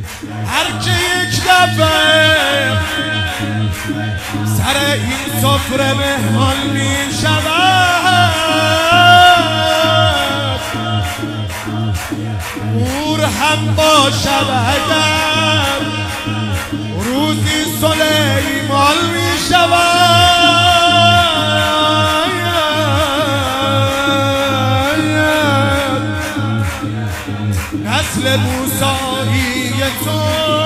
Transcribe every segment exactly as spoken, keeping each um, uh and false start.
هر که یک دفعه سر این سفره مهمان می شود نور هم باشد اگر روزی سلیمان می شود نسل موسایی تو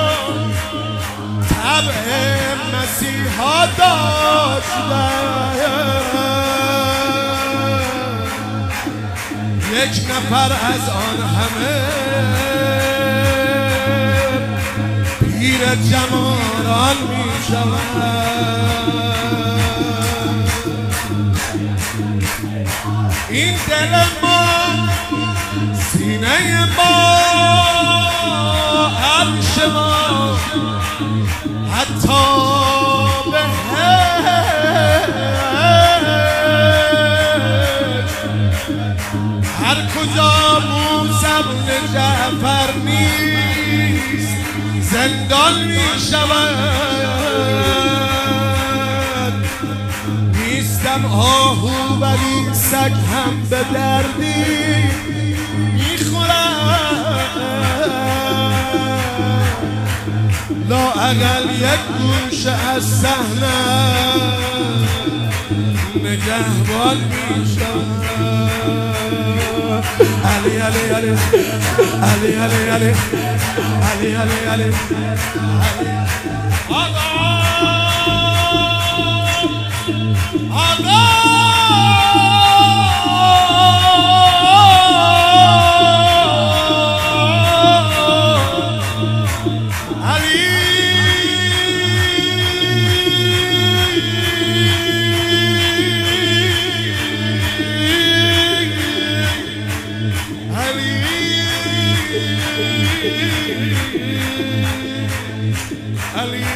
طبع مسیحا داشته یک نفر از آن همه پیر جماران می شود این دل ما سینه ما عرش ما حتی بهشت هر کجا موسی بن جعفر نیست زندان می شود نیستم آهو ولی سگ هم به دردی می خورد لااقل یک گوشه از صحنه نگهبان می شود علی علی علی علی علی علی علی علی علی آقا آقا Ali